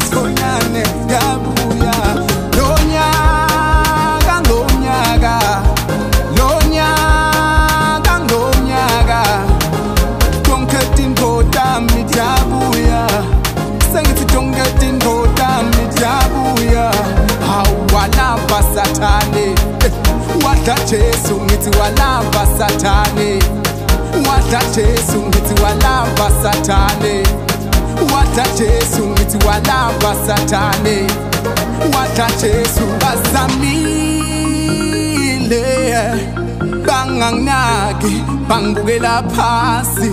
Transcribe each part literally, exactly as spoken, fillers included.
Sonyane yabuya Lonyaka ngonyaka Lonyaka ngonyaka Konke tinto tami jabuya Sengithi konke tinto tami jabuya Hawalamba sathane Wadla Jesu ngithi walamba sathane Wadla Jesu ngithi walamba sathane Wadla Jesu ngithi walamba sathane Wadla Jesu bazamile banganginaki bangibukela phasi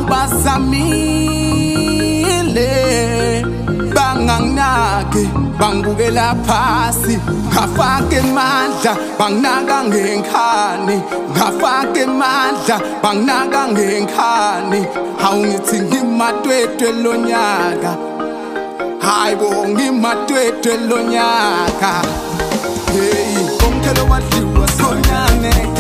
awubazamile banganginaki bangibukela phasi ngafaka emandla banginaka ngenkani ngafaka emandla banginaka ngenkani awungithi ngimatwetwe lonyaka hayibo ngimatwetwe lonyaka hey konke lo wadliwa Sonyane